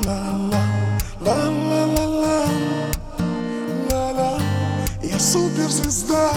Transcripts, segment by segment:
ла-ла-ла-ла-ла-ла-ла. Я суперзвезда.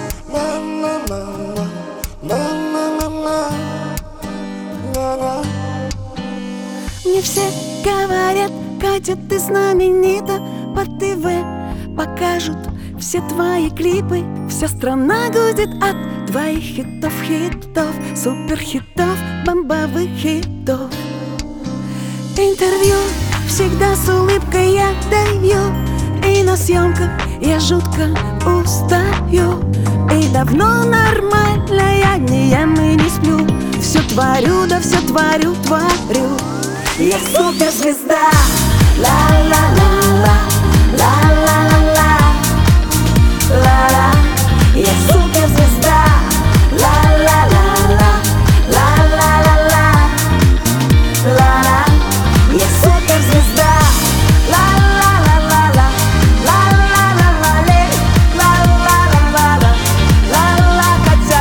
Ла-ла-ла-ла-ла-ла-ла. Мне все говорят: Катя, ты знаменита. По ТВ покажут все твои клипы. Вся страна гудит от твоих хитов, суперхитов, бомбовых хитов. Интервью всегда с улыбкой я даю, и на съемках я жутко устаю. И давно нормально я не ем и не сплю. Все творю, да все творю. Я суперзвезда. Ла-ла-ла-ла, ла-ла-ла-ла, ла-ла. Я суперзвезда. Ла-ла-ла-ла, ла-ла-ла-ла, ла-ла. Я суперзвезда. Ла-ла-ла-ла-ла, ла-ла-ла-ла-ле, ла-ла-ла-ла-ла, ла-ла. Катя,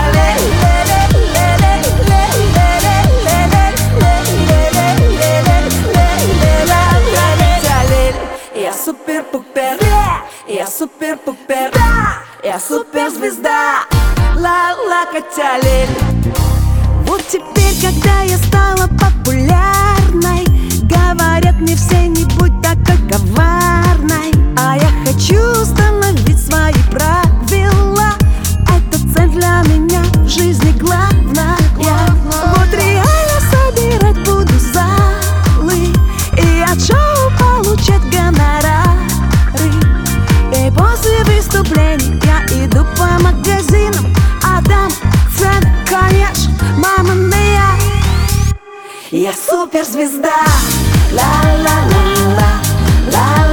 я супер-пупер, я супер-пупер, я суперзвезда. Ла-ла, Катя Лель. Вот теперь, когда я стала популярной, говорят мне все: не будь такой коварной. А я хочу установить свои правила. Это цель для меня в жизни главная. Вот реально собирать буду залы и от шоу получать гонорары. И после выступлений я иду по магазинам, а там цены, конечно, мама мия. Я суперзвезда. Ла-ла-ла-ла, ла.